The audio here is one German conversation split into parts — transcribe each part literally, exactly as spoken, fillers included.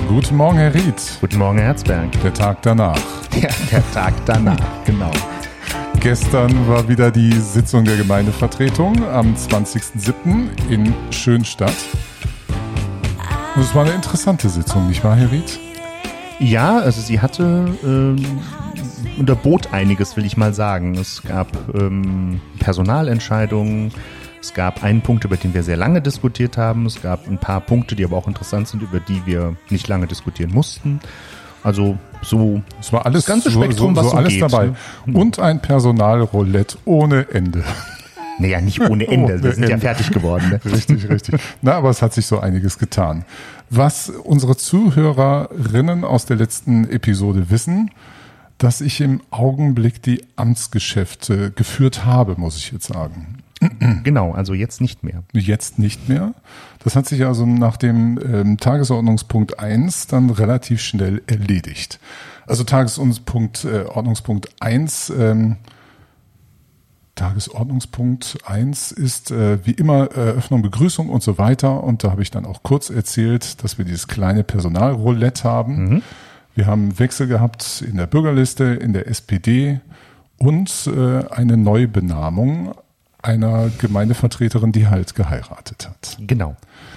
Guten Morgen, Herr Ried. Guten Morgen, Herr Herzberg. Der Tag danach. Ja, der Tag danach, genau. Gestern war wieder die Sitzung der Gemeindevertretung am zwanzigsten siebten in Schönstadt. Und es war eine interessante Sitzung, nicht wahr, Herr Ried? Ja, also sie hatte ähm, unterbot einiges, will ich mal sagen. Es gab ähm, Personalentscheidungen, es gab einen Punkt, über den wir sehr lange diskutiert haben, es gab ein paar Punkte, die aber auch interessant sind, über die wir nicht lange diskutieren mussten. Also so es war alles, das ganze Spektrum, so, so, so was so alles geht, dabei. Ne? Und ein Personalroulette ohne Ende. Naja, nicht ohne Ende, ohne wir sind Ende. ja fertig geworden. Ne? Richtig, richtig. Na, aber es hat sich so einiges getan. Was unsere Zuhörerinnen aus der letzten Episode wissen, dass ich im Augenblick die Amtsgeschäfte geführt habe, muss ich jetzt sagen. Genau, also jetzt nicht mehr. Jetzt nicht mehr. Das hat sich also nach dem ähm, Tagesordnungspunkt eins dann relativ schnell erledigt. Also Tagesordnungspunkt äh, Ordnungspunkt eins ähm, Tagesordnungspunkt eins ist äh, wie immer Eröffnung, Begrüßung und so weiter. Und da habe ich dann auch kurz erzählt, dass wir dieses kleine Personalroulette haben. Mhm. Wir haben Wechsel gehabt in der Bürgerliste, in der S P D und äh, eine Neubenamung einer Gemeindevertreterin, die halt geheiratet hat. Genau.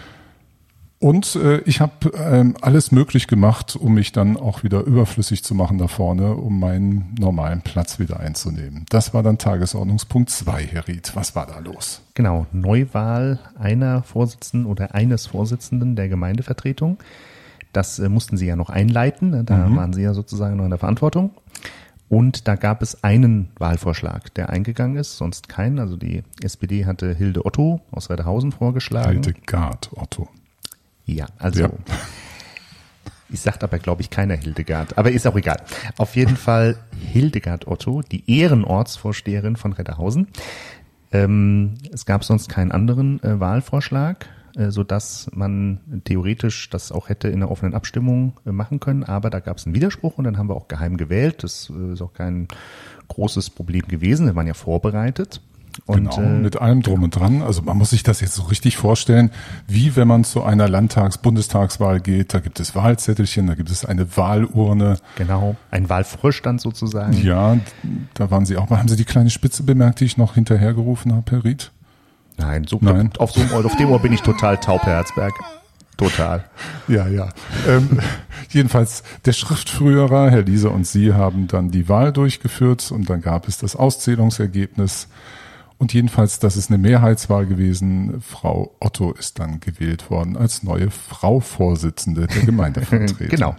Und äh, ich habe ähm, alles möglich gemacht, um mich dann auch wieder überflüssig zu machen da vorne, um meinen normalen Platz wieder einzunehmen. Das war dann Tagesordnungspunkt zwei, Herr Ried. Was war da los? Genau, Neuwahl einer Vorsitzenden oder eines Vorsitzenden der Gemeindevertretung. Das äh, mussten Sie ja noch einleiten, da mhm. waren Sie ja sozusagen noch in der Verantwortung. Und da gab es einen Wahlvorschlag, der eingegangen ist, sonst keinen. Also die S P D hatte Hilde Otto aus Redderhausen vorgeschlagen. Hildegard Otto. Ja, also ja. Ich sagt aber, glaube ich, keiner Hildegard, aber ist auch egal. Auf jeden Fall Hildegard Otto, die Ehrenortsvorsteherin von Redderhausen. Ähm, es gab sonst keinen anderen äh, Wahlvorschlag, äh, sodass man theoretisch das auch hätte in einer offenen Abstimmung äh, machen können, aber da gab es einen Widerspruch und dann haben wir auch geheim gewählt. Das äh, ist auch kein großes Problem gewesen, wir waren ja vorbereitet. Und, genau, mit allem drum und dran. Also man muss sich das jetzt so richtig vorstellen, wie wenn man zu einer Landtags-, Bundestagswahl geht. Da gibt es Wahlzettelchen, da gibt es eine Wahlurne. Genau, ein Wahlvorstand sozusagen. Ja, da waren Sie auch mal. Haben Sie die kleine Spitze bemerkt, die ich noch hinterhergerufen habe, Herr Ried? Nein, so, Nein. Auf, so, auf dem Ohr bin ich total taub, Herr Herzberg. Total. Ja, ja. Ähm, jedenfalls der Schriftführer, Herr Liese und Sie haben dann die Wahl durchgeführt und dann gab es das Auszählungsergebnis. Und jedenfalls, das ist eine Mehrheitswahl gewesen. Frau Otto ist dann gewählt worden als neue Frau Vorsitzende der Gemeindevertretung. Genau.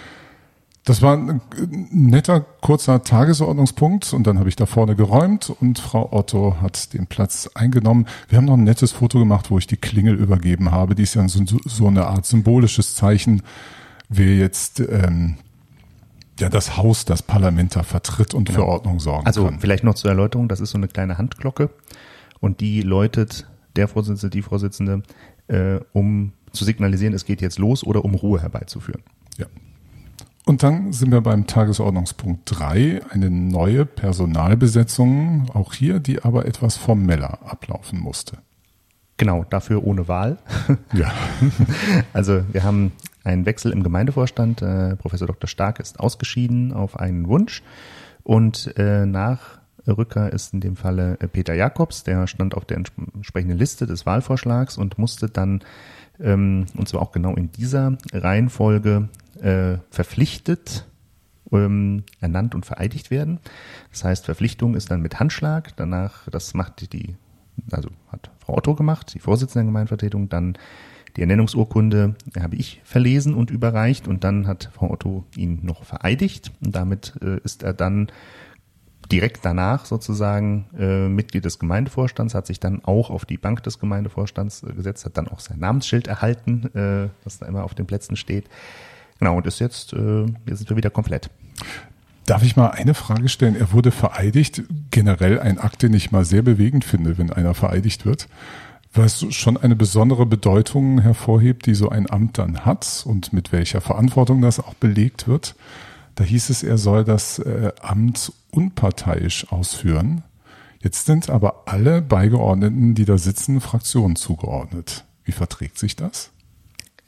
Das war ein netter, kurzer Tagesordnungspunkt und dann habe ich da vorne geräumt und Frau Otto hat den Platz eingenommen. Wir haben noch ein nettes Foto gemacht, wo ich die Klingel übergeben habe. Die ist ja so, so eine Art symbolisches Zeichen, wer jetzt ähm, ja das Haus, das Parlament da vertritt und genau. für Ordnung sorgen also kann. Also vielleicht noch zur Erläuterung, das ist so eine kleine Handglocke und die läutet der Vorsitzende, die Vorsitzende, äh, um zu signalisieren, es geht jetzt los oder um Ruhe herbeizuführen. Ja. Und dann sind wir beim Tagesordnungspunkt drei, eine neue Personalbesetzung, auch hier, die aber etwas formeller ablaufen musste. Genau, dafür ohne Wahl. Ja. Also wir haben einen Wechsel im Gemeindevorstand. Äh, Professor Doktor Stark ist ausgeschieden auf einen Wunsch und äh, nach Rücker ist in dem Falle äh, Peter Jakobs, der stand auf der entsprechenden Liste des Wahlvorschlags und musste dann, ähm, und zwar auch genau in dieser Reihenfolge, äh, verpflichtet, ähm, ernannt und vereidigt werden. Das heißt, Verpflichtung ist dann mit Handschlag, danach, das macht die, also hat Frau Otto gemacht, die Vorsitzende der Gemeindevertretung, dann die Ernennungsurkunde habe ich verlesen und überreicht und dann hat Frau Otto ihn noch vereidigt und damit äh, ist er dann direkt danach sozusagen äh, Mitglied des Gemeindevorstands, hat sich dann auch auf die Bank des Gemeindevorstands äh, gesetzt, hat dann auch sein Namensschild erhalten, äh, das da immer auf den Plätzen steht. Genau, und ist jetzt, äh, jetzt sind wir wieder komplett. Darf ich mal eine Frage stellen? Er wurde vereidigt, generell ein Akt, den ich mal sehr bewegend finde, wenn einer vereidigt wird, was schon eine besondere Bedeutung hervorhebt, die so ein Amt dann hat und mit welcher Verantwortung das auch belegt wird. Da hieß es, er soll das äh, Amt unparteiisch ausführen. Jetzt sind aber alle Beigeordneten, die da sitzen, Fraktionen zugeordnet. Wie verträgt sich das?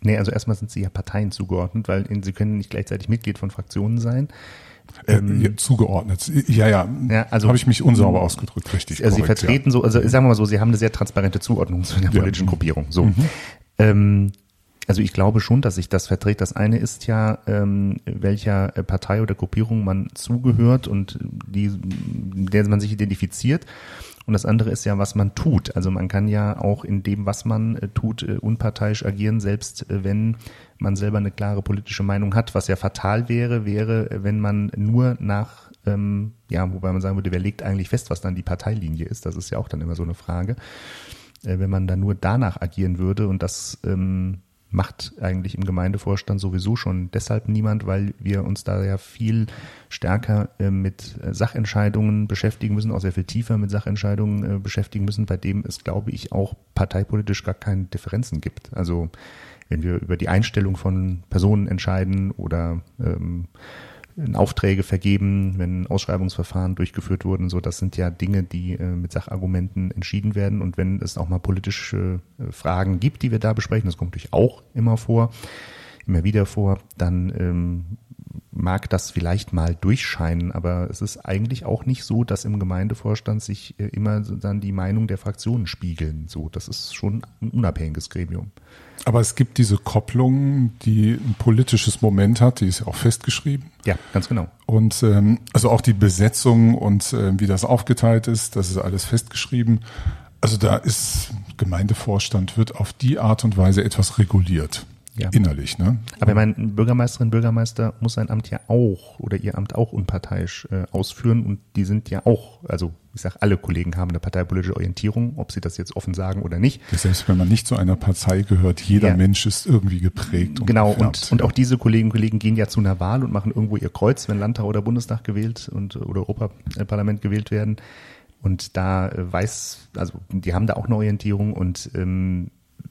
Nee, also erstmal sind sie ja Parteien zugeordnet, weil sie können nicht gleichzeitig Mitglied von Fraktionen sein. Äh, ähm, zugeordnet. Ja, ja, ja also habe ich mich unsauber ausgedrückt, richtig. Also korrekt, sie vertreten ja. so, also sagen wir mal so, sie haben eine sehr transparente Zuordnung zu der politischen ja. Gruppierung. So. Mhm. Ähm, also ich glaube schon, dass sich das verträgt. Das eine ist ja, ähm, welcher Partei oder Gruppierung man zugehört und die, der man sich identifiziert. Und das andere ist ja, was man tut. Also man kann ja auch in dem, was man äh, tut, äh, unparteiisch agieren, selbst äh, wenn man selber eine klare politische Meinung hat. Was ja fatal wäre, wäre, wenn man nur nach, ähm, ja, wobei man sagen würde, wer legt eigentlich fest, was dann die Parteilinie ist? Das ist ja auch dann immer so eine Frage. Äh, wenn man dann nur danach agieren würde und das ähm, macht eigentlich im Gemeindevorstand sowieso schon deshalb niemand, weil wir uns da ja viel stärker äh, mit Sachentscheidungen beschäftigen müssen, auch sehr viel tiefer mit Sachentscheidungen äh, beschäftigen müssen, bei dem es, glaube ich, auch parteipolitisch gar keine Differenzen gibt. Also wenn wir über die Einstellung von Personen entscheiden oder ähm, Aufträge vergeben, wenn Ausschreibungsverfahren durchgeführt wurden, so, das sind ja Dinge, die äh, mit Sachargumenten entschieden werden. Und wenn es auch mal politische äh, Fragen gibt, die wir da besprechen, das kommt natürlich auch immer vor, immer wieder vor, dann ähm, mag das vielleicht mal durchscheinen, aber es ist eigentlich auch nicht so, dass im Gemeindevorstand sich äh, immer dann die Meinung der Fraktionen spiegeln. So, das ist schon ein unabhängiges Gremium. Aber es gibt diese Kopplung, die ein politisches Moment hat, die ist ja auch festgeschrieben. Ja, ganz genau. Und ähm, also auch die Besetzung und äh, wie das aufgeteilt ist, das ist alles festgeschrieben. Also da ist Gemeindevorstand, wird auf die Art und Weise etwas reguliert. Ja. Innerlich, ne? Aber ich meine, Bürgermeisterin, Bürgermeister muss sein Amt ja auch oder ihr Amt auch unparteiisch äh, ausführen und die sind ja auch, also ich sag, alle Kollegen haben eine parteipolitische Orientierung, ob sie das jetzt offen sagen oder nicht. Selbst wenn man nicht zu einer Partei gehört, jeder ja. Mensch ist irgendwie geprägt. Und genau, und, und auch diese Kolleginnen und Kollegen gehen ja zu einer Wahl und machen irgendwo ihr Kreuz, wenn Landtag oder Bundestag gewählt und oder Europaparlament gewählt werden. Und da äh, weiß, also die haben da auch eine Orientierung und ähm,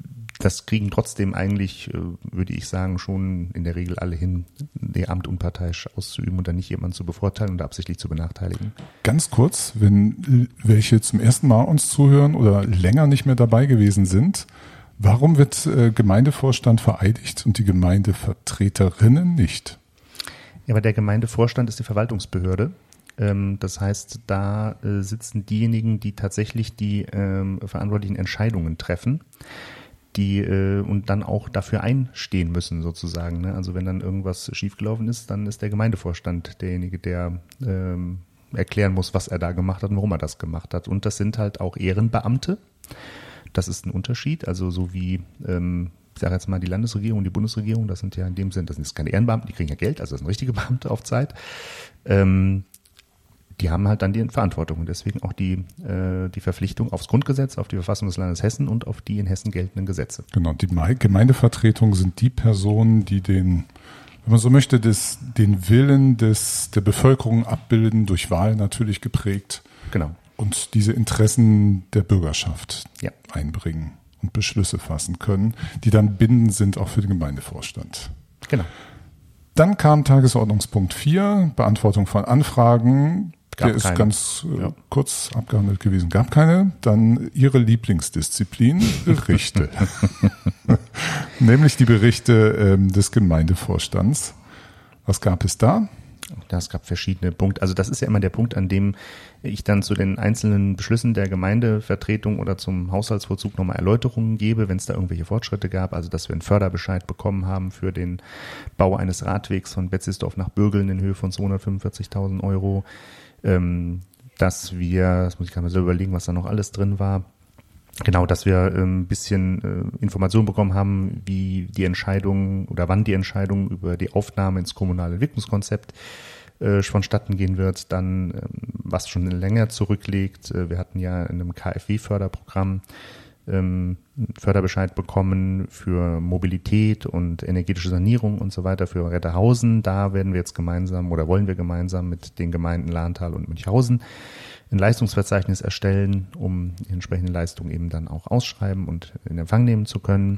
das kriegen trotzdem eigentlich, würde ich sagen, schon in der Regel alle hin, ihr Amt unparteiisch auszuüben und dann nicht jemanden zu bevorteilen und absichtlich zu benachteiligen. Ganz kurz, wenn welche zum ersten Mal uns zuhören oder länger nicht mehr dabei gewesen sind, warum wird Gemeindevorstand vereidigt und die Gemeindevertreterinnen nicht? Ja, aber der Gemeindevorstand ist die Verwaltungsbehörde. Das heißt, da sitzen diejenigen, die tatsächlich die verantwortlichen Entscheidungen treffen. Die äh, und dann auch dafür einstehen müssen sozusagen. Ne? Also wenn dann irgendwas schiefgelaufen ist, dann ist der Gemeindevorstand derjenige, der ähm, erklären muss, was er da gemacht hat und warum er das gemacht hat. Und das sind halt auch Ehrenbeamte. Das ist ein Unterschied. Also so wie, ähm, ich sage jetzt mal, die Landesregierung und die Bundesregierung, das sind ja in dem Sinn, das sind jetzt keine Ehrenbeamten, die kriegen ja Geld, also das sind richtige Beamte auf Zeit. Ähm, die haben halt dann die Verantwortung und deswegen auch die, äh, die Verpflichtung aufs Grundgesetz, auf die Verfassung des Landes Hessen und auf die in Hessen geltenden Gesetze. Genau, die Gemeindevertretung sind die Personen, die den, wenn man so möchte, des, den Willen des, der Bevölkerung abbilden, durch Wahl natürlich geprägt. Genau. Und diese Interessen der Bürgerschaft ja. einbringen und Beschlüsse fassen können, die dann bindend sind auch für den Gemeindevorstand. Genau. Dann kam Tagesordnungspunkt vier, Beantwortung von Anfragen. Gab Der ist keine. ganz äh, ja. kurz abgehandelt gewesen. Gab keine. Dann Ihre Lieblingsdisziplin, Berichte. Nämlich die Berichte ähm, des Gemeindevorstands. Was gab es da? Ja, es gab verschiedene Punkte. Also das ist ja immer der Punkt, an dem ich dann zu den einzelnen Beschlüssen der Gemeindevertretung oder zum Haushaltsvollzug nochmal Erläuterungen gebe, wenn es da irgendwelche Fortschritte gab. Also dass wir einen Förderbescheid bekommen haben für den Bau eines Radwegs von Betzisdorf nach Bürgeln in Höhe von zweihundertfünfundvierzigtausend Euro. Ähm, dass wir, das muss ich gerade mal so überlegen, was da noch alles drin war. Genau, dass wir ein bisschen äh, Informationen bekommen haben, wie die Entscheidung oder wann die Entscheidung über die Aufnahme ins kommunale Entwicklungskonzept äh, vonstatten gehen wird. Dann, ähm, was schon länger zurückliegt, äh, wir hatten ja in einem K f W-Förderprogramm ähm, einen Förderbescheid bekommen für Mobilität und energetische Sanierung und so weiter für Retterhausen. Da werden wir jetzt gemeinsam oder wollen wir gemeinsam mit den Gemeinden Lahntal und Münchhausen ein Leistungsverzeichnis erstellen, um die entsprechenden Leistungen eben dann auch ausschreiben und in Empfang nehmen zu können.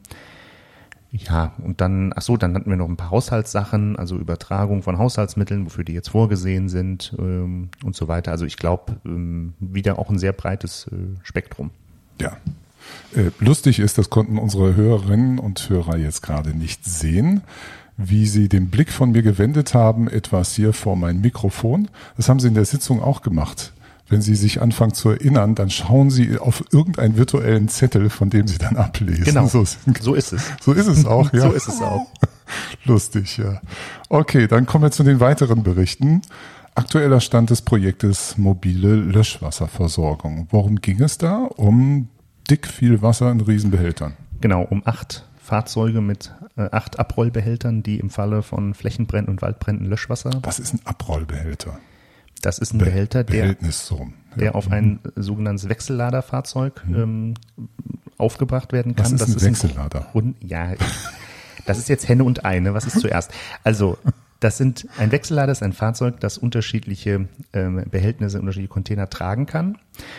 Ja, und dann, ach so, dann hatten wir noch ein paar Haushaltssachen, also Übertragung von Haushaltsmitteln, wofür die jetzt vorgesehen sind ähm, und so weiter. Also ich glaube, ähm, wieder auch ein sehr breites äh, Spektrum. Ja. Äh, lustig ist, das konnten unsere Hörerinnen und Hörer jetzt gerade nicht sehen, wie sie den Blick von mir gewendet haben, etwas hier vor mein Mikrofon. Das haben sie in der Sitzung auch gemacht. Wenn Sie sich anfangen zu erinnern, dann schauen Sie auf irgendeinen virtuellen Zettel, von dem Sie dann ablesen. Genau, so, so ist es. So ist es auch, ja. So ist es auch. Lustig, ja. Okay, dann kommen wir zu den weiteren Berichten. Aktueller Stand des Projektes mobile Löschwasserversorgung. Worum ging es da? Um dick viel Wasser in Riesenbehältern. Genau, um acht Fahrzeuge mit äh, acht Abrollbehältern, die im Falle von Flächenbränden und Waldbränden Löschwasser. Was ist ein Abrollbehälter? Das ist ein Be- Behälter, der, Behältnis, so. ja. der auf ein sogenanntes Wechselladerfahrzeug mhm. ähm, aufgebracht werden kann. Was ist das ein ist Wechsellader? Ein, ja, das ist jetzt Henne und Ei, ne? Was ist zuerst? Also, das sind, ein Wechsellader ist ein Fahrzeug, das unterschiedliche ähm, Behältnisse, unterschiedliche Container tragen kann.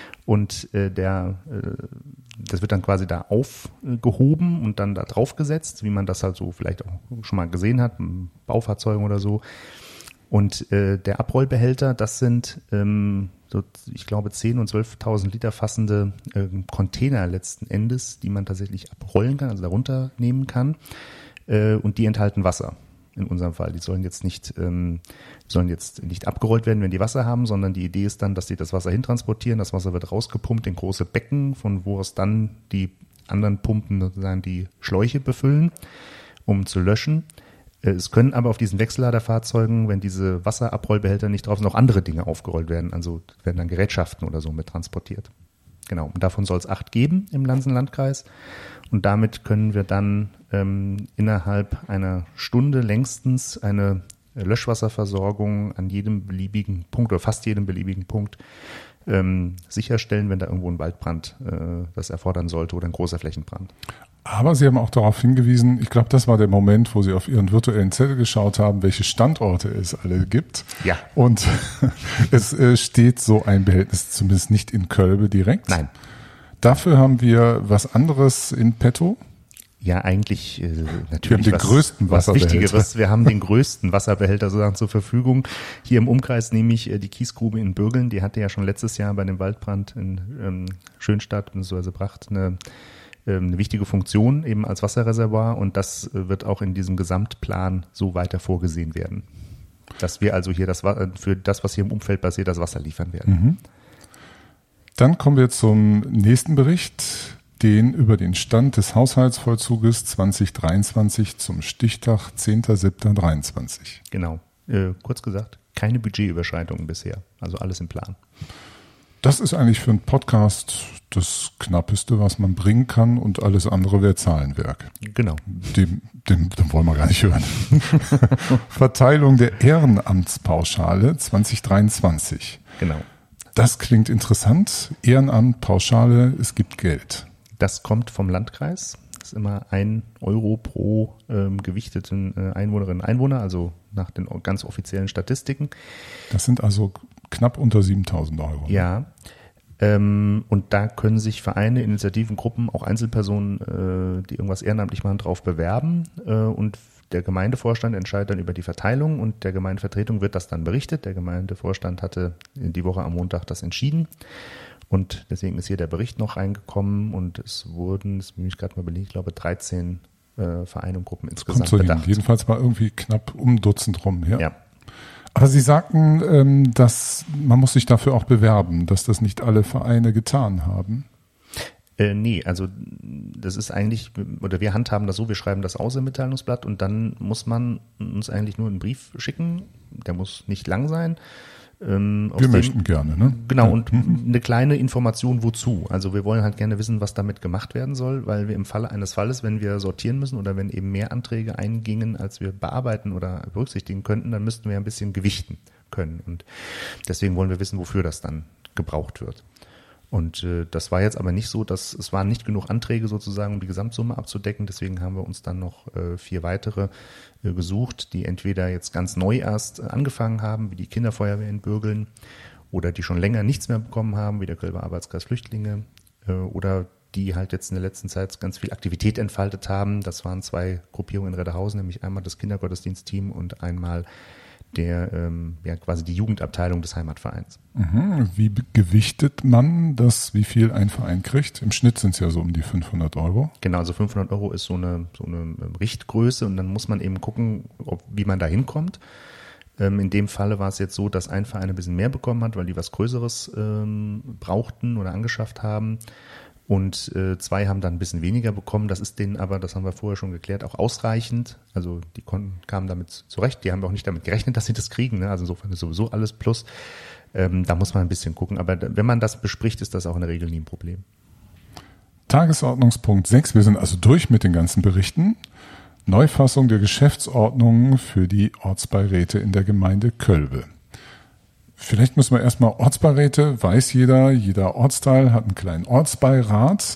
Und äh, der, äh, das wird dann quasi da aufgehoben und dann da draufgesetzt, wie man das halt so vielleicht auch schon mal gesehen hat, in Baufahrzeugen oder so. Und äh, der Abrollbehälter, das sind, ähm, so, ich glaube, zehntausend und zwölftausend Liter fassende äh, Container letzten Endes, die man tatsächlich abrollen kann, also darunter nehmen kann. Äh, und die enthalten Wasser. In unserem Fall. Die sollen jetzt nicht, ähm, sollen jetzt nicht abgerollt werden, wenn die Wasser haben, sondern die Idee ist dann, dass die das Wasser hintransportieren. Das Wasser wird rausgepumpt in große Becken, von wo aus dann die anderen Pumpen sozusagen die Schläuche befüllen, um zu löschen. Es können aber auf diesen Wechselladerfahrzeugen, wenn diese Wasserabrollbehälter nicht drauf sind, auch andere Dinge aufgerollt werden. Also werden dann Gerätschaften oder so mit transportiert. Genau, und davon soll es acht geben im Lansen-Landkreis. Und damit können wir dann ähm, innerhalb einer Stunde längstens eine Löschwasserversorgung an jedem beliebigen Punkt oder fast jedem beliebigen Punkt ähm, sicherstellen, wenn da irgendwo ein Waldbrand äh, das erfordern sollte oder ein großer Flächenbrand. Aber Sie haben auch darauf hingewiesen, ich glaube, das war der Moment, wo Sie auf Ihren virtuellen Zettel geschaut haben, welche Standorte es alle gibt. Ja. Und es äh, steht so ein Behältnis zumindest nicht in Kölbe direkt. Nein. Dafür haben wir was anderes in petto. Ja, eigentlich äh, natürlich. Wir haben den was, größten Wasserbehälter. Was Wichtigeres. Wir haben den größten Wasserbehälter sozusagen zur Verfügung. Hier im Umkreis nehme ich äh, die Kiesgrube in Bürgeln. Die hatte ja schon letztes Jahr bei dem Waldbrand in ähm, Schönstadt bzw. Bracht eine, ähm, eine wichtige Funktion eben als Wasserreservoir. Und das äh, wird auch in diesem Gesamtplan so weiter vorgesehen werden. Dass wir also hier das für das, was hier im Umfeld passiert, das Wasser liefern werden. Mhm. Dann kommen wir zum nächsten Bericht, den über den Stand des Haushaltsvollzuges zwanzig dreiundzwanzig zum Stichtag zehnter siebter dreiundzwanzig. Genau. Äh, kurz gesagt, keine Budgetüberschreitungen bisher. Also alles im Plan. Das ist eigentlich für einen Podcast das Knappeste, was man bringen kann, und alles andere wäre Zahlenwerk. Genau. Dem, dem, dem wollen wir gar nicht hören. Verteilung der Ehrenamtspauschale zwanzig dreiundzwanzig. Genau. Das klingt interessant. Ehrenamt, Pauschale, es gibt Geld. Das kommt vom Landkreis. Das ist immer ein Euro pro ähm, gewichteten äh, Einwohnerinnen und Einwohner, also nach den ganz offiziellen Statistiken. Das sind also knapp unter siebentausend Euro. Ja. Ähm, und da können sich Vereine, Initiativen, Gruppen, auch Einzelpersonen, äh, die irgendwas ehrenamtlich machen, drauf bewerben. Äh, und der Gemeindevorstand entscheidet dann über die Verteilung und der Gemeindevertretung wird das dann berichtet. Der Gemeindevorstand hatte die Woche am Montag das entschieden. Und deswegen ist hier der Bericht noch reingekommen und es wurden, das bin ich gerade mal überlegt, ich glaube dreizehn äh, Vereine und Gruppen insgesamt kommt so bedacht. Hin. Jedenfalls mal irgendwie knapp um ein Dutzend rum. Ja. Ja. Aber Sie sagten, ähm, dass man muss sich dafür auch bewerben, dass das nicht alle Vereine getan haben. Äh, nee, also das ist eigentlich, oder wir handhaben das so, wir schreiben das aus im Mitteilungsblatt und dann muss man uns eigentlich nur einen Brief schicken, der muss nicht lang sein. Ähm, wir dem, möchten gerne, ne? Genau, ja. und mhm. eine kleine Information wozu. Also wir wollen halt gerne wissen, was damit gemacht werden soll, weil wir im Falle eines Falles, wenn wir sortieren müssen oder wenn eben mehr Anträge eingingen, als wir bearbeiten oder berücksichtigen könnten, dann müssten wir ein bisschen gewichten können. Und deswegen wollen wir wissen, wofür das dann gebraucht wird. Und äh, das war jetzt aber nicht so, dass es waren nicht genug Anträge sozusagen, um die Gesamtsumme abzudecken. Deswegen haben wir uns dann noch äh, vier weitere äh, gesucht, die entweder jetzt ganz neu erst äh, angefangen haben, wie die Kinderfeuerwehr in Bürgeln, oder die schon länger nichts mehr bekommen haben, wie der Kölber Arbeitskreis Flüchtlinge, äh, oder die halt jetzt in der letzten Zeit ganz viel Aktivität entfaltet haben. Das waren zwei Gruppierungen in Redderhausen, nämlich einmal das Kindergottesdienstteam und einmal der ähm, ja quasi die Jugendabteilung des Heimatvereins. Mhm. Wie gewichtet man das, wie viel ein Verein kriegt? Im Schnitt sind es ja so um die fünfhundert Euro. Genau, also fünfhundert Euro ist so eine, so eine Richtgröße und dann muss man eben gucken, ob, wie man da hinkommt. Ähm, in dem Falle war es jetzt so, dass ein Verein ein bisschen mehr bekommen hat, weil die was Größeres ähm, brauchten oder angeschafft haben. Und äh, zwei haben dann ein bisschen weniger bekommen. Das ist denen aber, das haben wir vorher schon geklärt, auch ausreichend. Also die konnten, kamen damit zurecht. Die haben auch nicht damit gerechnet, dass sie das kriegen. Ne? Also insofern ist sowieso alles plus. Ähm, da muss man ein bisschen gucken. Aber wenn man das bespricht, ist das auch in der Regel nie ein Problem. Tagesordnungspunkt sechs. Wir sind also durch mit den ganzen Berichten. Neufassung der Geschäftsordnung für die Ortsbeiräte in der Gemeinde Kölbe. Vielleicht müssen wir erstmal Ortsbeiräte, weiß jeder, jeder Ortsteil hat einen kleinen Ortsbeirat.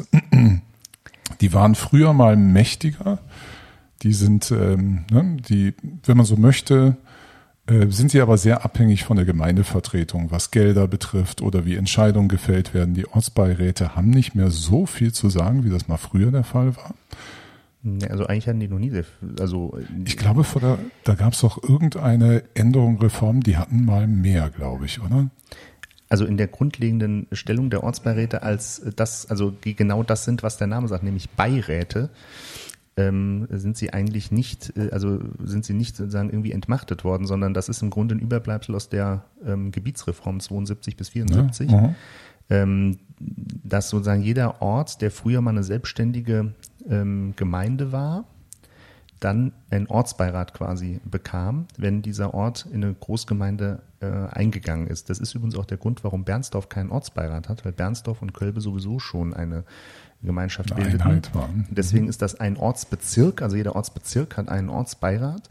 Die waren früher mal mächtiger. Die sind, ähm, ne, die, wenn man so möchte, äh, sind sie aber sehr abhängig von der Gemeindevertretung, was Gelder betrifft oder wie Entscheidungen gefällt werden. Die Ortsbeiräte haben nicht mehr so viel zu sagen, wie das mal früher der Fall war. Also eigentlich hatten die noch nie, also ich glaube, vor der, da gab es doch irgendeine Änderung, Reform, die hatten mal mehr, glaube ich, oder? Also in der grundlegenden Stellung der Ortsbeiräte als das, also die genau das sind, was der Name sagt, nämlich Beiräte, ähm, sind sie eigentlich nicht, also sind sie nicht sozusagen irgendwie entmachtet worden, sondern das ist im Grunde ein Überbleibsel aus der ähm, Gebietsreform zweiundsiebzig bis vierundsiebzig. Ja, ähm, dass sozusagen jeder Ort, der früher mal eine selbstständige ähm, Gemeinde war, dann einen Ortsbeirat quasi bekam, wenn dieser Ort in eine Großgemeinde äh, eingegangen ist. Das ist übrigens auch der Grund, warum Bernsdorf keinen Ortsbeirat hat, weil Bernsdorf und Kölbe sowieso schon eine Gemeinschaft eine bildeten. Einheit waren. Deswegen ist das ein Ortsbezirk, also jeder Ortsbezirk hat einen Ortsbeirat.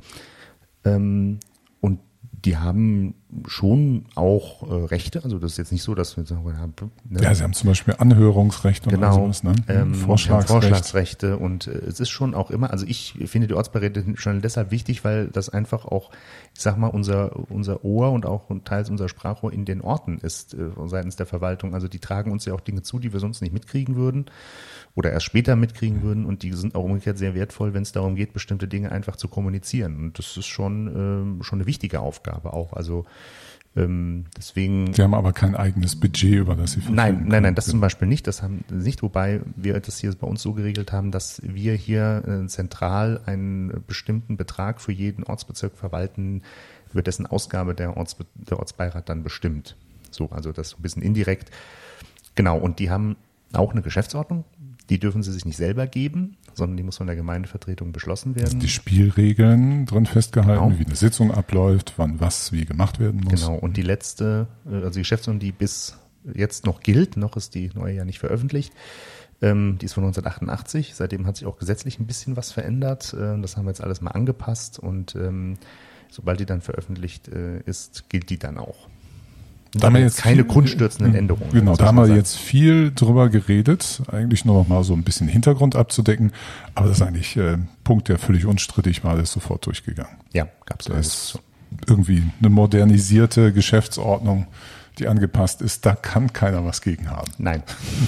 Ähm, und die haben schon auch äh, Rechte, also das ist jetzt nicht so, dass wir sagen, ne? Ja, sie haben zum Beispiel Anhörungsrechte genau, und sowas, ne? ähm, Vorschlagsrecht. Vorschlagsrechte und äh, es ist schon auch immer, also ich finde die Ortsbeiräte schon deshalb wichtig, weil das einfach auch, ich sag mal, unser unser Ohr und auch teils unser Sprachrohr in den Orten ist äh, seitens der Verwaltung. Also die tragen uns ja auch Dinge zu, die wir sonst nicht mitkriegen würden oder erst später mitkriegen würden und die sind auch umgekehrt sehr wertvoll, wenn es darum geht, bestimmte Dinge einfach zu kommunizieren und das ist schon äh, schon eine wichtige Aufgabe auch. Also ähm, deswegen. Sie haben aber kein eigenes Budget, über das Sie verfügen. Nein, nein, nein, das zum Beispiel nicht. Das haben nicht, wobei wir das hier bei uns so geregelt haben, dass wir hier äh, zentral einen bestimmten Betrag für jeden Ortsbezirk verwalten, über dessen Ausgabe der, Ortsbe- der Ortsbeirat dann bestimmt. So, also das so ein bisschen indirekt. Genau, und die haben auch eine Geschäftsordnung. Die dürfen sie sich nicht selber geben, sondern die muss von der Gemeindevertretung beschlossen werden. Die Spielregeln drin festgehalten, genau. Wie eine Sitzung abläuft, wann was wie gemacht werden muss. Genau, und die letzte, also die Geschäftsordnung, die bis jetzt noch gilt, noch ist die neue ja nicht veröffentlicht, ähm, die ist von neunzehnhundertachtundachtzig. Seitdem hat sich auch gesetzlich ein bisschen was verändert. Äh, das haben wir jetzt alles mal angepasst und ähm, sobald die dann veröffentlicht äh, ist, gilt die dann auch. Da haben wir jetzt keine viel, grundstürzenden Änderungen. Genau, da haben wir jetzt viel drüber geredet, eigentlich nur noch mal so ein bisschen Hintergrund abzudecken, aber das ist eigentlich äh, ein Punkt, der völlig unstrittig war, der ist sofort durchgegangen. Ja, gab es. Da ist irgendwie eine modernisierte Geschäftsordnung, die angepasst ist, da kann keiner was gegen haben. Nein.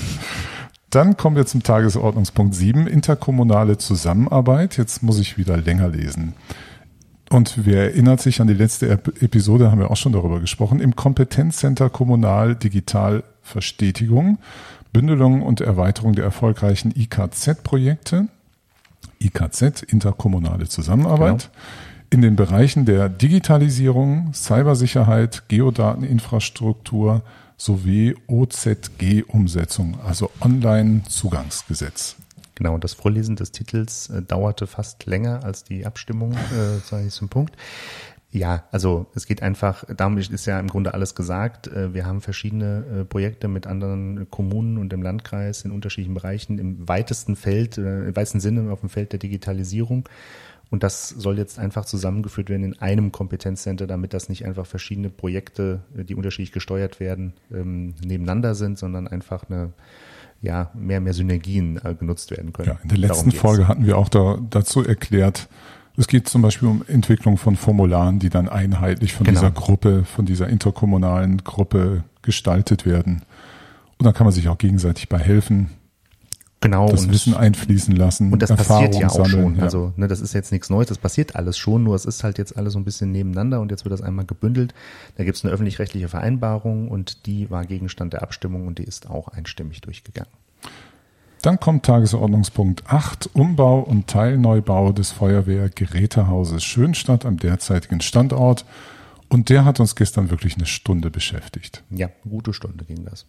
Dann kommen wir zum Tagesordnungspunkt sieben, interkommunale Zusammenarbeit. Jetzt muss ich wieder länger lesen. Und wer erinnert sich an die letzte Episode, haben wir auch schon darüber gesprochen, im Kompetenzcenter Kommunal Digital Verstetigung, Bündelung und Erweiterung der erfolgreichen I K Z-Projekte, I K Z, interkommunale Zusammenarbeit, genau. In den Bereichen der Digitalisierung, Cybersicherheit, Geodateninfrastruktur sowie O Z G-Umsetzung, also Online-Zugangsgesetz. Genau, das Vorlesen des Titels äh, dauerte fast länger als die Abstimmung, äh, sage ich zum Punkt. Ja, also es geht einfach, damit ist ja im Grunde alles gesagt. Äh, wir haben verschiedene äh, Projekte mit anderen Kommunen und im Landkreis in unterschiedlichen Bereichen im weitesten Feld, äh, im weitesten Sinne auf dem Feld der Digitalisierung. Und das soll jetzt einfach zusammengeführt werden in einem Kompetenzcenter, damit das nicht einfach verschiedene Projekte, die unterschiedlich gesteuert werden, ähm, nebeneinander sind, sondern einfach eine ja, mehr, mehr Synergien äh, genutzt werden können. Ja, in der letzten Folge hatten wir auch da, dazu erklärt, es geht zum Beispiel um Entwicklung von Formularen, die dann einheitlich von genau. dieser Gruppe, von dieser interkommunalen Gruppe gestaltet werden. Und dann kann man sich auch gegenseitig bei helfen. Genau. Das und, Wissen einfließen lassen. Und das Erfahrung passiert ja auch sammeln, schon. ja. Also ne, das ist jetzt nichts Neues, das passiert alles schon, nur es ist halt jetzt alles so ein bisschen nebeneinander und jetzt wird das einmal gebündelt. Da gibt es eine öffentlich-rechtliche Vereinbarung und die war Gegenstand der Abstimmung und die ist auch einstimmig durchgegangen. Dann kommt Tagesordnungspunkt acht, Umbau und Teilneubau des Feuerwehrgerätehauses Schönstadt am derzeitigen Standort. Und der hat uns gestern wirklich eine Stunde beschäftigt. Ja, eine gute Stunde ging das.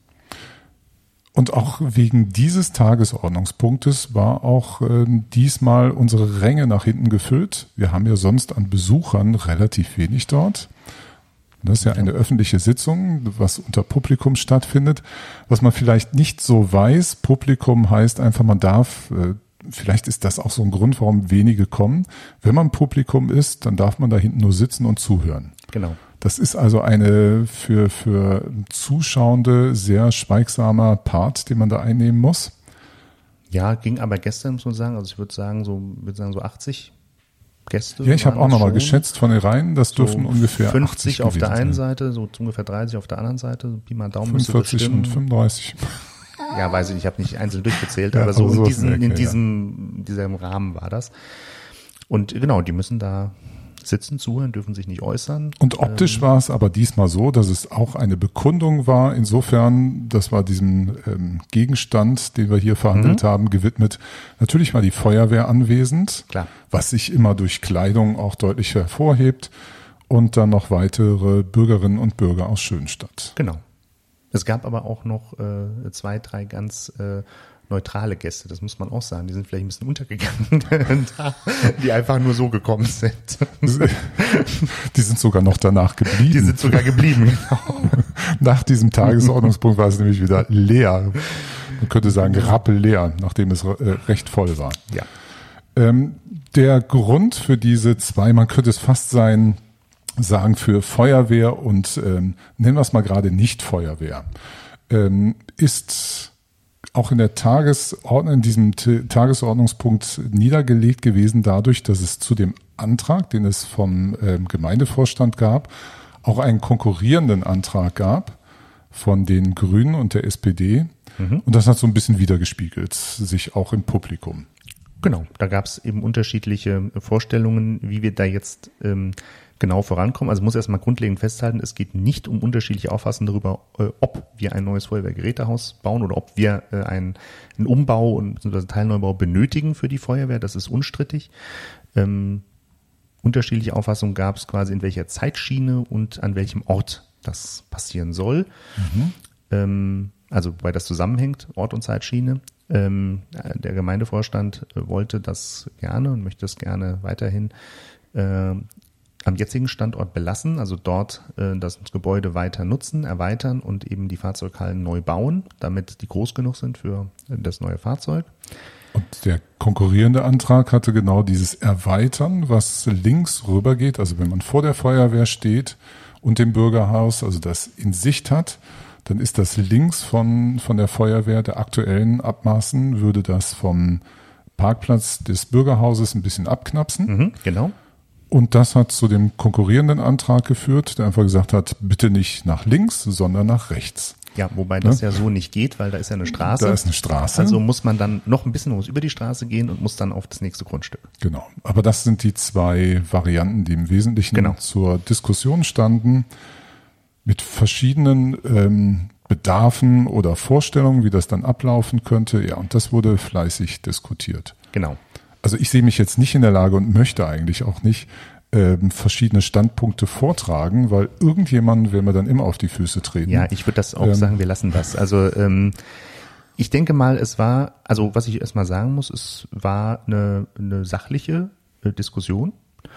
Und auch wegen dieses Tagesordnungspunktes war auch äh, diesmal unsere Ränge nach hinten gefüllt. Wir haben ja sonst an Besuchern relativ wenig dort. Das ist ja eine öffentliche Sitzung, was unter Publikum stattfindet. Was man vielleicht nicht so weiß, Publikum heißt einfach, man darf, äh, vielleicht ist das auch so ein Grund, warum wenige kommen. Wenn man Publikum ist, dann darf man da hinten nur sitzen und zuhören. Genau. Das ist also eine für, für Zuschauende sehr schweigsamer Part, den man da einnehmen muss. Ja, ging aber gestern, muss man sagen, also ich würde sagen, so, würde sagen, so achtzig Gäste. Ja, ich habe auch nochmal schon. geschätzt von den Reihen, das dürfen so ungefähr fünfzig auf der einen sein. Seite, so ungefähr dreißig auf der anderen Seite, Pi mal Daumen müsste fünfundvierzig bestimmen. und fünfunddreißig. Ja, weiß ich nicht, ich habe nicht einzeln durchgezählt, Ja, aber so, aber so in, ist diesen, okay, in ja. diesem, diesem Rahmen war das. Und genau, die müssen da sitzen, zuhören, dürfen sich nicht äußern. Und optisch ähm, war es aber diesmal so, dass es auch eine Bekundung war. Insofern, das war diesem ähm, Gegenstand, den wir hier verhandelt mhm. haben, gewidmet. Natürlich war die Feuerwehr anwesend, Klar. was sich immer durch Kleidung auch deutlich hervorhebt. Und dann noch weitere Bürgerinnen und Bürger aus Schönstadt. Genau. Es gab aber auch noch äh, zwei, drei ganz äh, neutrale Gäste, das muss man auch sagen. Die sind vielleicht ein bisschen untergegangen, die einfach nur so gekommen sind. Die sind sogar noch danach geblieben. Die sind sogar geblieben, genau. Nach diesem Tagesordnungspunkt war es nämlich wieder leer. Man könnte sagen rappelleer, nachdem es recht voll war. Ja. Ähm, der Grund für diese zwei, man könnte es fast sein, sagen für Feuerwehr und ähm, nennen wir es mal gerade nicht Feuerwehr, ähm, ist auch in der Tagesordnung, in diesem T- Tagesordnungspunkt niedergelegt gewesen dadurch, dass es zu dem Antrag, den es vom ähm, Gemeindevorstand gab, auch einen konkurrierenden Antrag gab von den Grünen und der S P D. Mhm. Und das hat so ein bisschen wiedergespiegelt, sich auch im Publikum. Genau, da gab es eben unterschiedliche Vorstellungen, wie wir da jetzt ähm, genau vorankommen. Also muss erstmal grundlegend festhalten, es geht nicht um unterschiedliche Auffassungen darüber, äh, ob wir ein neues Feuerwehrgerätehaus bauen oder ob wir äh, einen, einen Umbau und bzw. Teilneubau benötigen für die Feuerwehr. Das ist unstrittig. Ähm, unterschiedliche Auffassungen gab es quasi in welcher Zeitschiene und an welchem Ort das passieren soll. Mhm. Ähm, also weil das zusammenhängt, Ort und Zeitschiene. Ähm, der Gemeindevorstand wollte das gerne und möchte das gerne weiterhin äh, am jetzigen Standort belassen, also dort äh, das Gebäude weiter nutzen, erweitern und eben die Fahrzeughallen neu bauen, damit die groß genug sind für das neue Fahrzeug. Und der konkurrierende Antrag hatte genau dieses Erweitern, was links rüber geht, also wenn man vor der Feuerwehr steht und dem Bürgerhaus, also das in Sicht hat, dann ist das links von, von der Feuerwehr der aktuellen Abmaßen, würde das vom Parkplatz des Bürgerhauses ein bisschen abknapsen. Mhm, genau. Und das hat zu dem konkurrierenden Antrag geführt, der einfach gesagt hat, bitte nicht nach links, sondern nach rechts. Ja, wobei das ja, ja so nicht geht, weil da ist ja eine Straße. Da ist eine Straße. Also muss man dann noch ein bisschen über die Straße gehen und muss dann auf das nächste Grundstück. Genau. Aber das sind die zwei Varianten, die im Wesentlichen genau. zur Diskussion standen, mit verschiedenen ähm, Bedarfen oder Vorstellungen, wie das dann ablaufen könnte. Ja, und das wurde fleißig diskutiert. Genau. Also ich sehe mich jetzt nicht in der Lage und möchte eigentlich auch nicht ähm, verschiedene Standpunkte vortragen, weil irgendjemand will mir dann immer auf die Füße treten. Ja, ich würde das auch ähm, sagen, wir lassen das. Also ähm, ich denke mal, es war, also was ich erstmal sagen muss, es war eine, eine sachliche äh, Diskussion.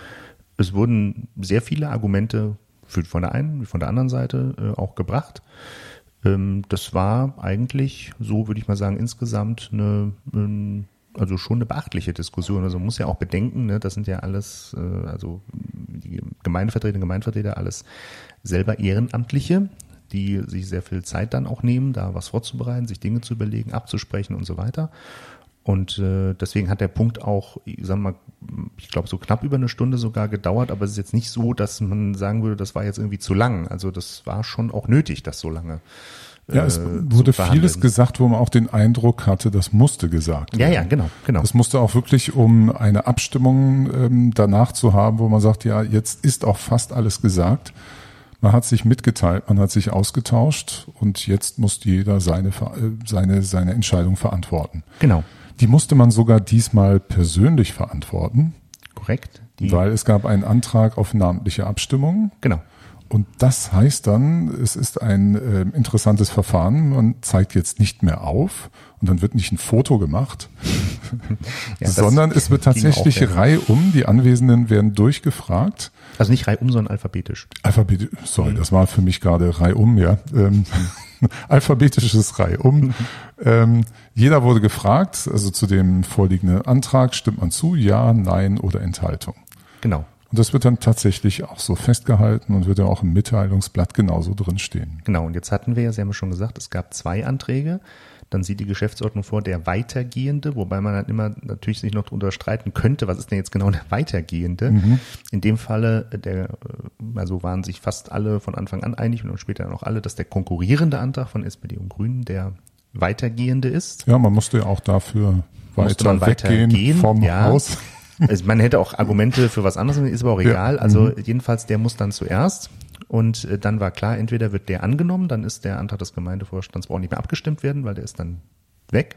Es wurden sehr viele Argumente für, von der einen wie von der anderen Seite äh, auch gebracht. Ähm, das war eigentlich, so würde ich mal sagen, insgesamt eine, eine also schon eine beachtliche Diskussion. Also man muss ja auch bedenken, ne, das sind ja alles, äh, also die Gemeindevertreter, Gemeindevertreter, alles selber Ehrenamtliche, die sich sehr viel Zeit dann auch nehmen, da was vorzubereiten, sich Dinge zu überlegen, abzusprechen und so weiter. Und äh, deswegen hat der Punkt auch, ich sag mal, ich glaube so knapp über eine Stunde sogar gedauert, aber es ist jetzt nicht so, dass man sagen würde, das war jetzt irgendwie zu lang. Also das war schon auch nötig, das so lange Ja, es wurde vieles gesagt, wo man auch den Eindruck hatte, das musste gesagt werden. Ja, ja, genau, genau. Es musste auch wirklich, um eine Abstimmung ähm, danach zu haben, wo man sagt, ja, jetzt ist auch fast alles gesagt. Man hat sich mitgeteilt, man hat sich ausgetauscht und jetzt muss jeder seine, seine, seine Entscheidung verantworten. Genau. Die musste man sogar diesmal persönlich verantworten. Korrekt. Die weil es gab einen Antrag auf namentliche Abstimmung. Genau. Und das heißt dann, es ist ein äh, interessantes Verfahren. Man zeigt jetzt nicht mehr auf und dann wird nicht ein Foto gemacht, ja, sondern es wird tatsächlich auch, ja. reihum, die Anwesenden werden durchgefragt. Also nicht reihum, sondern alphabetisch. Alphabetisch, sorry, mhm. das war für mich gerade reihum, ja. Ähm, alphabetisches reihum. ähm, jeder wurde gefragt, also zu dem vorliegenden Antrag stimmt man zu, ja, nein oder Enthaltung. Genau. Und das wird dann tatsächlich auch so festgehalten und wird ja auch im Mitteilungsblatt genauso drin stehen. Genau, und jetzt hatten wir ja, Sie haben ja schon gesagt, es gab zwei Anträge. Dann sieht die Geschäftsordnung vor, der Weitergehende, wobei man dann immer natürlich sich noch darüber streiten könnte, was ist denn jetzt genau der Weitergehende? Mhm. In dem Falle, der, also waren sich fast alle von Anfang an einig und später noch alle, dass der konkurrierende Antrag von S P D und Grünen der Weitergehende ist. Ja, man musste ja auch dafür weiter man weggehen weitergehen, vom ja. Haus. Also man hätte auch Argumente für was anderes, ist aber auch egal. Ja. Also mhm. jedenfalls, der muss dann zuerst. Und dann war klar, entweder wird der angenommen, dann ist der Antrag des Gemeindevorstands braucht nicht mehr abgestimmt werden, weil der ist dann weg.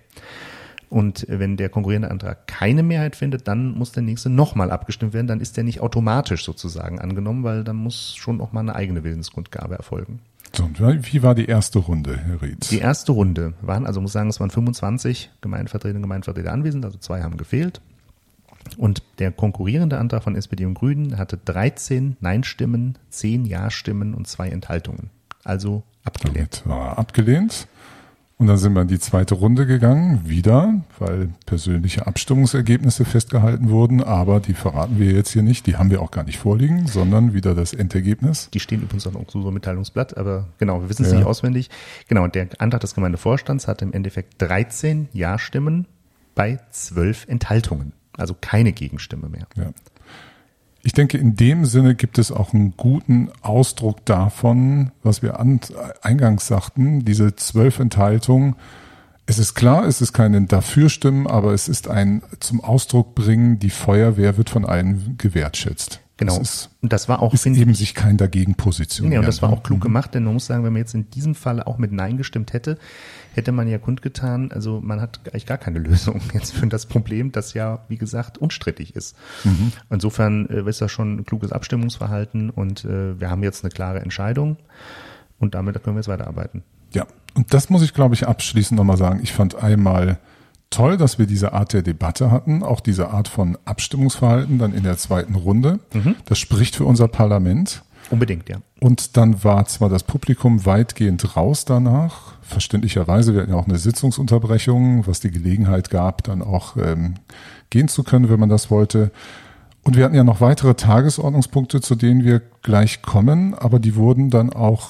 Und wenn der konkurrierende Antrag keine Mehrheit findet, dann muss der nächste nochmal abgestimmt werden. Dann ist der nicht automatisch sozusagen angenommen, weil dann muss schon auch mal eine eigene Willenskundgabe erfolgen. So, und wie war die erste Runde, Herr Rietz? Die erste Runde waren, also muss sagen, es waren fünfundzwanzig Gemeindevertreter und Gemeindevertreter anwesend, also zwei haben gefehlt. Und der konkurrierende Antrag von S P D und Grünen hatte dreizehn Nein-Stimmen, zehn Ja-Stimmen und zwei Enthaltungen. Also abgelehnt. Damit war abgelehnt. Und dann sind wir in die zweite Runde gegangen, wieder, weil persönliche Abstimmungsergebnisse festgehalten wurden. Aber die verraten wir jetzt hier nicht, die haben wir auch gar nicht vorliegen, sondern wieder das Endergebnis. Die stehen übrigens auch so im Mitteilungsblatt, aber genau, wir wissen es ja. nicht auswendig. Genau, und der Antrag des Gemeindevorstands hatte im Endeffekt dreizehn Ja-Stimmen bei zwölf Enthaltungen. Also keine Gegenstimme mehr. Ja. Ich denke, in dem Sinne gibt es auch einen guten Ausdruck davon, was wir an, eingangs sagten, diese zwölf Enthaltungen. Es ist klar, es ist keine Dafürstimmen, aber es ist ein zum Ausdruck bringen, die Feuerwehr wird von allen gewertschätzt. Genau. Das ist, und das war auch, ist eben sich kein dagegen positionieren. Ja, und das war auch klug gemacht, denn man muss sagen, wenn man jetzt in diesem Fall auch mit Nein gestimmt hätte, hätte man ja kundgetan, also man hat eigentlich gar keine Lösung jetzt für das Problem, das ja, wie gesagt, unstrittig ist. Mhm. Insofern äh, ist das schon ein kluges Abstimmungsverhalten und äh, wir haben jetzt eine klare Entscheidung und damit können wir jetzt weiterarbeiten. Ja, und das muss ich, glaube ich, abschließend nochmal sagen. Ich fand einmal toll, dass wir diese Art der Debatte hatten, auch diese Art von Abstimmungsverhalten dann in der zweiten Runde. Mhm. Das spricht für unser Parlament. Unbedingt, ja. Und dann war zwar das Publikum weitgehend raus danach, verständlicherweise, wir hatten ja auch eine Sitzungsunterbrechung, was die Gelegenheit gab, dann auch ähm, gehen zu können, wenn man das wollte. Und wir hatten ja noch weitere Tagesordnungspunkte, zu denen wir gleich kommen, aber die wurden dann auch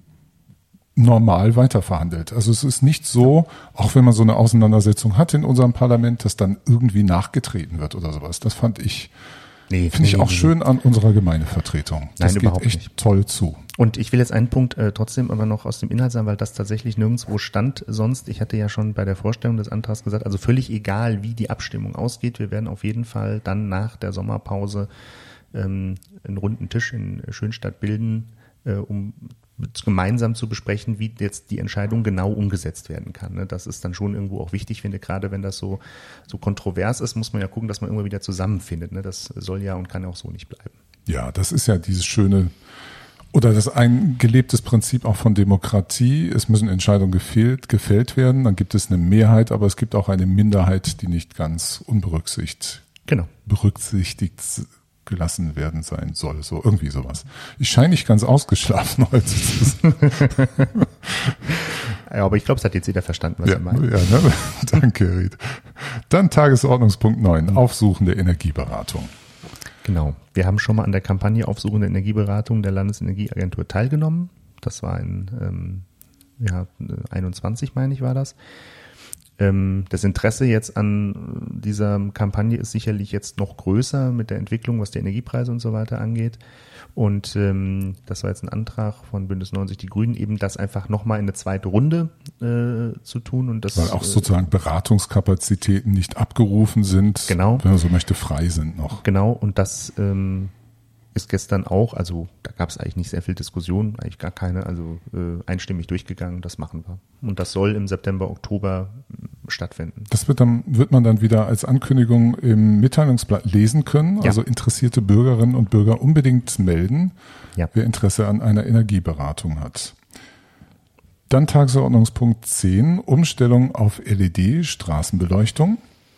normal weiterverhandelt. Also es ist nicht so, auch wenn man so eine Auseinandersetzung hat in unserem Parlament, dass dann irgendwie nachgetreten wird oder sowas. Das fand ich, nee, finde nee, ich auch nee, nee. schön an unserer Gemeindevertretung. Das Nein, geht echt nicht. Toll zu. Und ich will jetzt einen Punkt äh, trotzdem aber noch aus dem Inhalt sagen, weil das tatsächlich nirgendwo stand sonst. Ich hatte ja schon bei der Vorstellung des Antrags gesagt, also völlig egal, wie die Abstimmung ausgeht, wir werden auf jeden Fall dann nach der Sommerpause ähm, einen runden Tisch in Schönstadt bilden, äh, um gemeinsam zu besprechen, wie jetzt die Entscheidung genau umgesetzt werden kann. Das ist dann schon irgendwo auch wichtig, finde ich, gerade wenn das so, so kontrovers ist, muss man ja gucken, dass man immer wieder zusammenfindet. Das soll ja und kann auch so nicht bleiben. Ja, das ist ja dieses schöne oder das ein gelebtes Prinzip auch von Demokratie. Es müssen Entscheidungen gefällt, gefällt werden, dann gibt es eine Mehrheit, aber es gibt auch eine Minderheit, die nicht ganz unberücksichtigt genau. berücksichtigt gelassen werden sein soll, so irgendwie sowas. Ich scheine nicht ganz ausgeschlafen heute zu sein. Ja, aber ich glaube, es hat jetzt jeder verstanden, was ja, er meint. Ja, ne? Danke, Ried. Dann Tagesordnungspunkt neun, aufsuchende Energieberatung. Genau. Wir haben schon mal an der Kampagne Aufsuchende Energieberatung der Landesenergieagentur teilgenommen. Das war in ähm, ja, einundzwanzig, meine ich, war das. Ähm, das Interesse jetzt an dieser Kampagne ist sicherlich jetzt noch größer mit der Entwicklung, was die Energiepreise und so weiter angeht. Und ähm, das war jetzt ein Antrag von Bündnis neunzig Die Grünen, eben das einfach nochmal in eine zweite Runde äh, zu tun. Und das, weil auch sozusagen Beratungskapazitäten nicht abgerufen sind, genau. wenn man so möchte, frei sind noch. Genau, und das ähm, ist gestern auch, also da gab es eigentlich nicht sehr viel Diskussion, eigentlich gar keine, also äh, einstimmig durchgegangen, das machen wir. Und das soll im September, Oktober äh, stattfinden. Das wird dann wird man dann wieder als Ankündigung im Mitteilungsblatt lesen können, Ja. also interessierte Bürgerinnen und Bürger unbedingt melden, Ja. wer Interesse an einer Energieberatung hat. Dann Tagesordnungspunkt zehn, Umstellung auf L E D-Straßenbeleuchtung.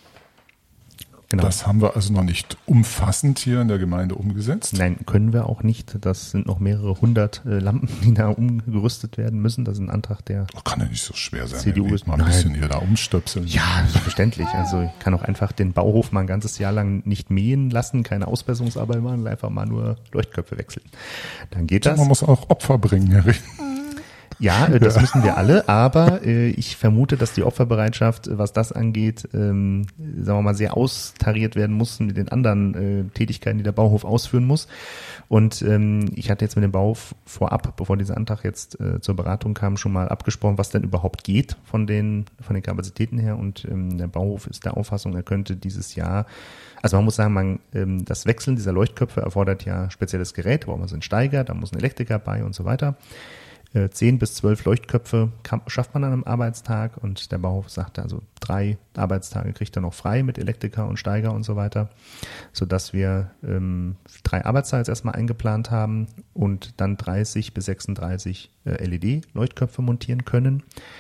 Genau. Das haben wir also noch nicht umfassend hier in der Gemeinde umgesetzt. Nein, können wir auch nicht. Das sind noch mehrere hundert äh, Lampen, die da umgerüstet werden müssen. Das ist ein Antrag der Kann ja nicht so schwer sein. C D U Herr ist- Ried, mal ein Nein. bisschen hier da umstöpseln. Ja, verständlich. Also ich kann auch einfach den Bauhof mal ein ganzes Jahr lang nicht mähen lassen, keine Ausbesserungsarbeit machen, einfach mal nur Leuchtköpfe wechseln. Dann geht das. Man muss auch Opfer bringen, Herr Ried. Ja, äh, das müssen wir alle, aber äh, ich vermute, dass die Opferbereitschaft, äh, was das angeht, ähm, sagen wir mal, sehr austariert werden muss mit den anderen äh, Tätigkeiten, die der Bauhof ausführen muss. Und ähm, ich hatte jetzt mit dem Bauhof vorab, bevor dieser Antrag jetzt äh, zur Beratung kam, schon mal abgesprochen, was denn überhaupt geht von den von den Kapazitäten her. Und ähm, der Bauhof ist der Auffassung, er könnte dieses Jahr, also man muss sagen, man, ähm, das Wechseln dieser Leuchtköpfe erfordert ja spezielles Gerät, da braucht man so einen Steiger, da muss ein Elektriker bei und so weiter. Zehn bis zwölf Leuchtköpfe kann, schafft man an einem Arbeitstag und der Bauhof sagte, also drei Arbeitstage kriegt er noch frei mit Elektriker und Steiger und so weiter, sodass wir ähm, drei Arbeitstage jetzt erstmal eingeplant haben und dann dreißig bis sechsunddreißig äh, L E D-Leuchtköpfe montieren können.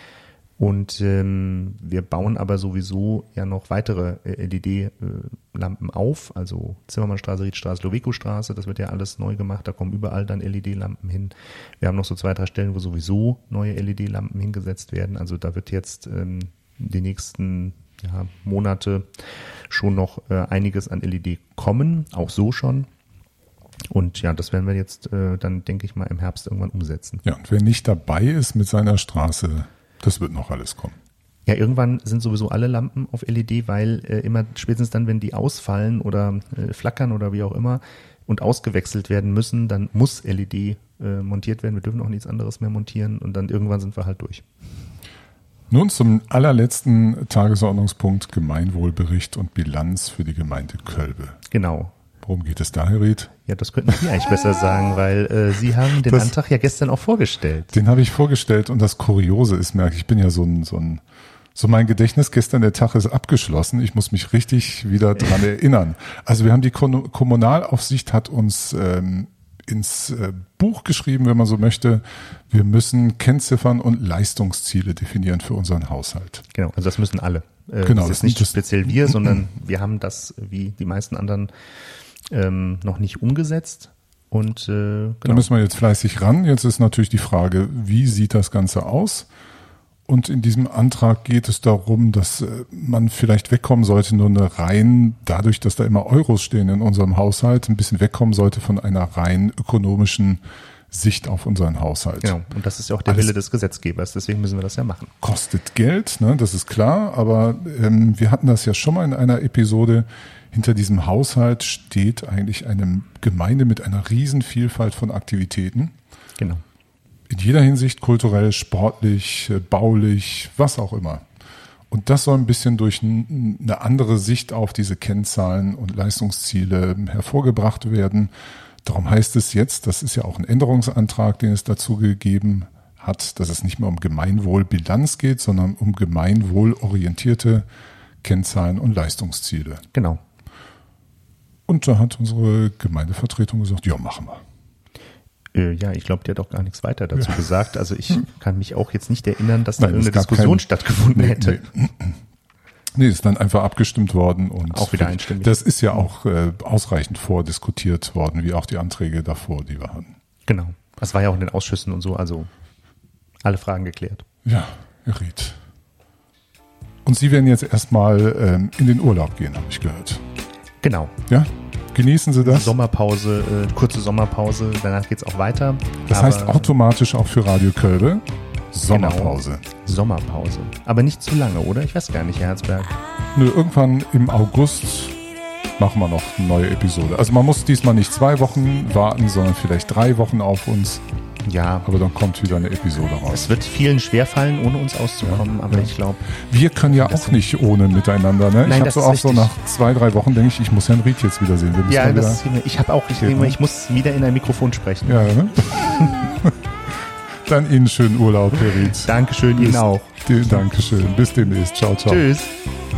Und ähm, wir bauen aber sowieso ja noch weitere äh, L E D-Lampen auf, also Zimmermannstraße, Riedstraße, Loveco-Straße, das wird ja alles neu gemacht, da kommen überall dann L E D-Lampen hin. Wir haben noch so zwei, drei Stellen, wo sowieso neue L E D-Lampen hingesetzt werden, also da wird jetzt ähm, die nächsten ja, Monate schon noch äh, einiges an L E D kommen, auch so schon. Und ja, das werden wir jetzt äh, dann, denke ich mal, im Herbst irgendwann umsetzen. Ja, und wer nicht dabei ist mit seiner Straße, das wird noch alles kommen. Ja, irgendwann sind sowieso alle Lampen auf L E D, weil äh, immer spätestens dann, wenn die ausfallen oder äh, flackern oder wie auch immer und ausgewechselt werden müssen, dann muss L E D äh, montiert werden. Wir dürfen auch nichts anderes mehr montieren und dann irgendwann sind wir halt durch. Nun zum allerletzten Tagesordnungspunkt Gemeinwohlbericht und Bilanz für die Gemeinde Kölbe. Genau. Worum geht es da, Herr Ried? Ja, das könnten Sie eigentlich besser sagen, weil äh, Sie haben den Das- Antrag ja gestern auch vorgestellt. Den habe ich vorgestellt und das Kuriose ist, merke ich, ich bin ja so ein, so ein, so mein Gedächtnis gestern, der Tag ist abgeschlossen. Ich muss mich richtig wieder dran erinnern. Also wir haben die Kon- Kommunalaufsicht hat uns ähm, ins äh, Buch geschrieben, wenn man so möchte. Wir müssen Kennziffern und Leistungsziele definieren für unseren Haushalt. Genau, also das müssen alle. Äh, Genau, das das ist nicht das- speziell wir, sondern wir haben das, wie die meisten anderen, ähm, noch nicht umgesetzt. Und äh, Da genau. müssen wir jetzt fleißig ran. Jetzt ist natürlich die Frage, wie sieht das Ganze aus? Und in diesem Antrag geht es darum, dass äh, man vielleicht wegkommen sollte, nur eine rein, dadurch, dass da immer Euros stehen in unserem Haushalt, ein bisschen wegkommen sollte von einer rein ökonomischen Sicht auf unseren Haushalt. Genau, und das ist ja auch der Alles- Wille des Gesetzgebers, deswegen müssen wir das ja machen. Kostet Geld, ne, das ist klar, aber ähm, wir hatten das ja schon mal in einer Episode. Hinter diesem Haushalt steht eigentlich eine Gemeinde mit einer riesen Vielfalt von Aktivitäten. Genau. In jeder Hinsicht kulturell, sportlich, äh, baulich, was auch immer. Und das soll ein bisschen durch n- eine andere Sicht auf diese Kennzahlen und Leistungsziele hervorgebracht werden. Darum heißt es jetzt, das ist ja auch ein Änderungsantrag, den es dazu gegeben hat, dass es nicht mehr um Gemeinwohlbilanz geht, sondern um gemeinwohlorientierte Kennzahlen und Leistungsziele. Genau. Und da hat unsere Gemeindevertretung gesagt, ja, machen wir. Äh, ja, ich glaube, der hat auch gar nichts weiter dazu gesagt. Also ich kann mich auch jetzt nicht erinnern, dass da Nein, es irgendeine gab Diskussion kein- stattgefunden Nee, hätte. nee. Nee, ist dann einfach abgestimmt worden und Auch wieder einstimmig. Das ist ja auch äh, ausreichend vordiskutiert worden, wie auch die Anträge davor, die wir hatten. Genau. Das war ja auch in den Ausschüssen und so, also alle Fragen geklärt. Ja, Herr Ried. Und Sie werden jetzt erstmal ähm, in den Urlaub gehen, habe ich gehört. Genau. Ja? Genießen Sie das? Sommerpause, äh, kurze Sommerpause, danach geht's auch weiter. Das Aber heißt automatisch auch für Radio Kölbe Sommerpause. Sommerpause. Aber nicht zu lange, oder? Ich weiß gar nicht, Herr Herzberg. Nö, irgendwann im August machen wir noch eine neue Episode. Also man muss diesmal nicht zwei Wochen warten, sondern vielleicht drei Wochen auf uns. Ja. Aber dann kommt wieder eine Episode raus. Es wird vielen schwerfallen, ohne uns auszukommen, ja, aber ja. ich glaube... Wir können ja auch nicht ohne miteinander, ne? Nein, ich habe so auch richtig. so nach zwei, drei Wochen denke ich, ich muss Herrn Ried jetzt wiedersehen. Wir ja, wieder das ist, ich habe auch, ich, nehme, ich muss wieder in ein Mikrofon sprechen. Ja, ne? Dann Ihnen schönen Urlaub, Herr Ried. Dankeschön, Bis, Ihnen auch. Die, Dankeschön. Bis demnächst. Ciao, ciao. Tschüss.